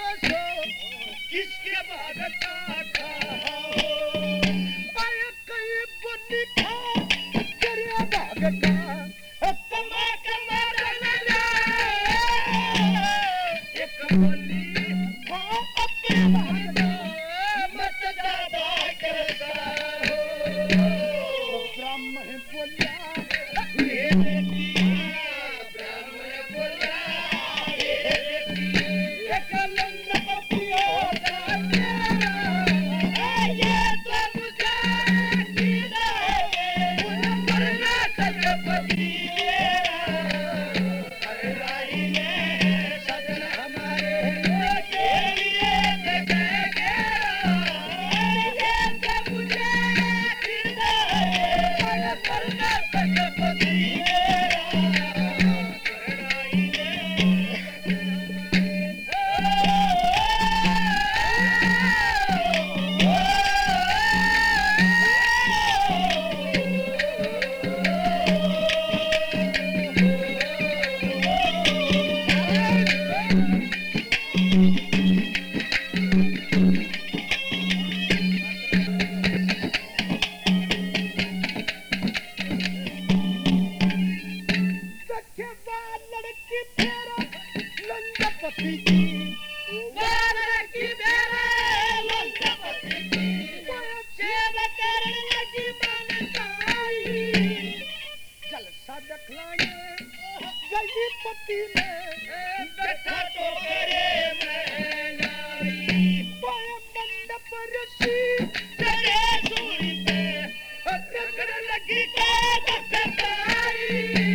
सो किसके बाद का खाओ आया कहीं बुनी खा तेरे भाग का कमा कमा रला एक बोली खा अपने भाग मत ज्यादा करता हो ब्राह्मण बोला ये बेटी ब्राह्मण बोला ये बेटी एक लंग पपियो ये तो मुझे जीना है मरना तक पति अरे राही ने सजन हमारे के लिए देखेंगे ये तो मुझे जीना है मरना तक पति लड़की फेरा लंगा पति की लड़की फेरा लंगा पति की सेवा करने लगी मन चाही जलसा दिखलाए गई पति में बैठा तो करे मैं लाई मंडप रसी तेरे सूरी पे टकर लगी का दखताई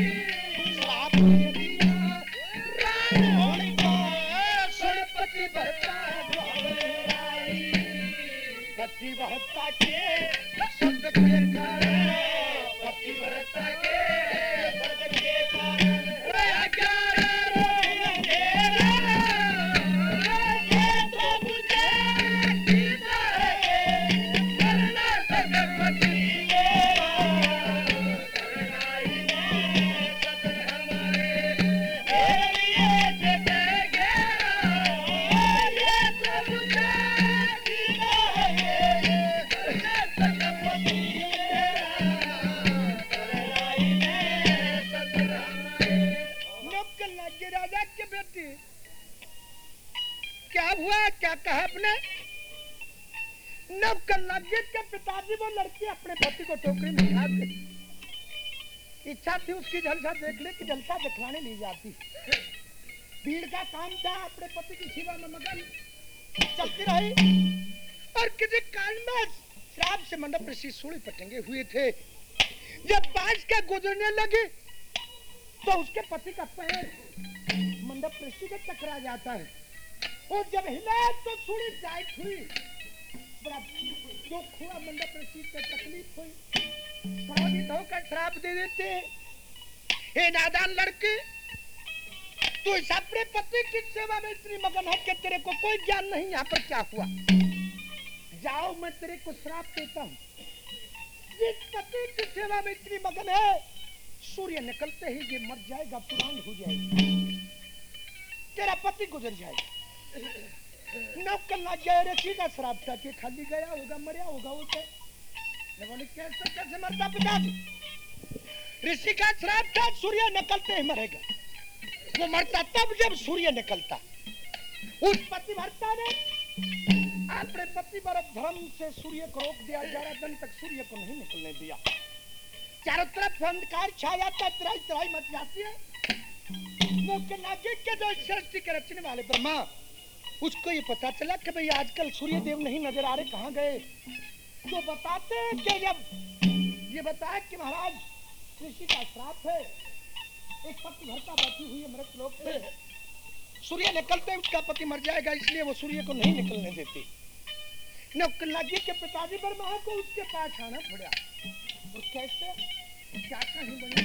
पति भरता के शब्द के कारण पति भरता के शब्द के कारण ये तो मुझे जीना है करना सब पति करना ही है सदन हमारे लिए देखेंगे ये तो मुझे जीना है राजा के बेटी क्या हुआ क्या कहा आपने नवकन्या के पिताजी वो लड़की अपने पति को टोकरी में डाल दी इच्छा थी उसकी जलसा देख ले कि जलसा दिखलाने ली जाती भीड़ का काम था अपने पति की सेवा में मगन चलती रही और किसी काल में श्राप से मंडप ऋषि सूली पटंगे हुए थे जब बांस के गुजरने लगे तो उसके पति का पैर मंडप ऋषि के टकरा जाता है और जब हिले तो सूली टाइट हुई बड़ा दुख हुआ मंडप ऋषि को तकलीफ हुई क्रोधित होकर श्राप दे देते हे नादान लड़के तू इस अपने पति की सेवा में इतनी मगन है कि तेरे को कोई ज्ञान नहीं यहाँ पर क्या हुआ जाओ मैं तेरे को श्राप देता हूँ जिस पति की सेवा में इतनी मगन है सूर्य निकलते ही ये मर जाएगा पुरान हो जाएगा तेरा पति गुजर जाएगा नौकन्या जय ऋषि का श्राप था कि खाली गया होगा मरिया होगा वो बोले कैसे मरता पिताजी ऋषि का श्राप था सूर्य निकलते ही मरेगा वो मरता तब जब सूर्य निकलता उस पतिव्रता ने अपने पति पर धर्म से सूर्य को रोक दिया 11 दिन तक सूर्य को नहीं निकलने दिया चारों तरफ अंधकार छाया था तराई मच जाती है के जो सृष्टि के रचने वाले ब्रह्मा उसको ये पता चला कि भाई आजकल सूर्य देव नहीं नजर आ रहे कहाँ गए तो बताते हैं कि जब ये बताया कि महाराज ऋषि का श्राप है एक पतिव्रता बैठी हुई है मृत लोक पे सूर्य निकलते उसका पति मर जाएगा इसलिए वो सूर्य को नहीं निकलने देती नौकन्या के पिताजी ब्रह्मा को उसके पास आना पड़ा और कैसे क्या कहीं बनी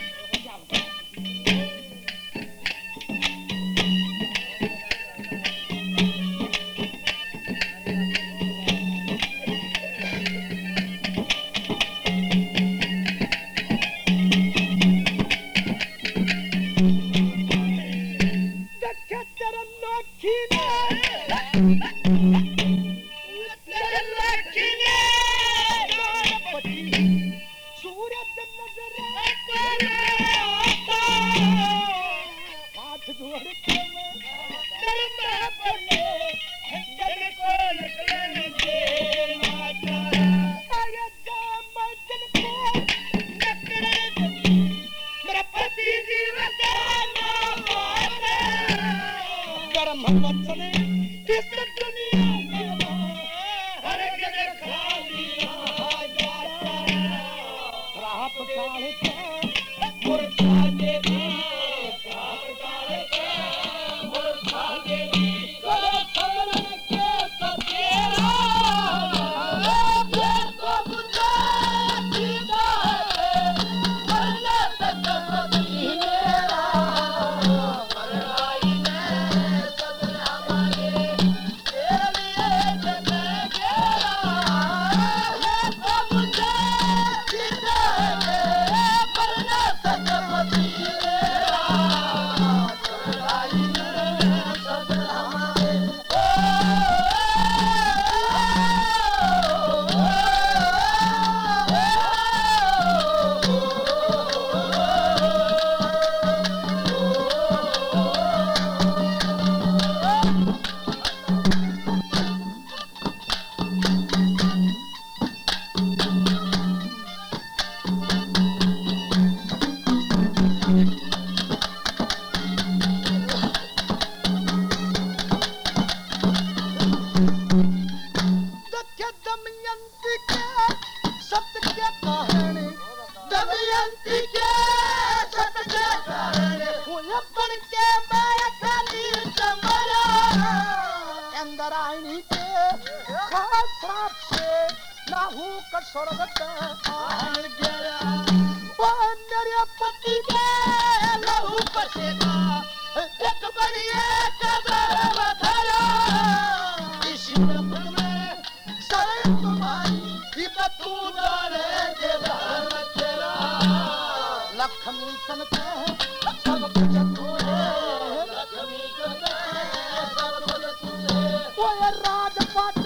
इंद्रायणी के खास श्राप से राहु का स्वर्गत आन गया। वो मेरे पति के लहू पसेगा एक बढ़िया कदर बधाया। इस जन्म में सर तुम्हारी तू डाले के धर्म तेरा। लक्ष्मी कनक सब कुछ तूने, लक्ष्मी कनक सब कुछ तूने। वो राजपाट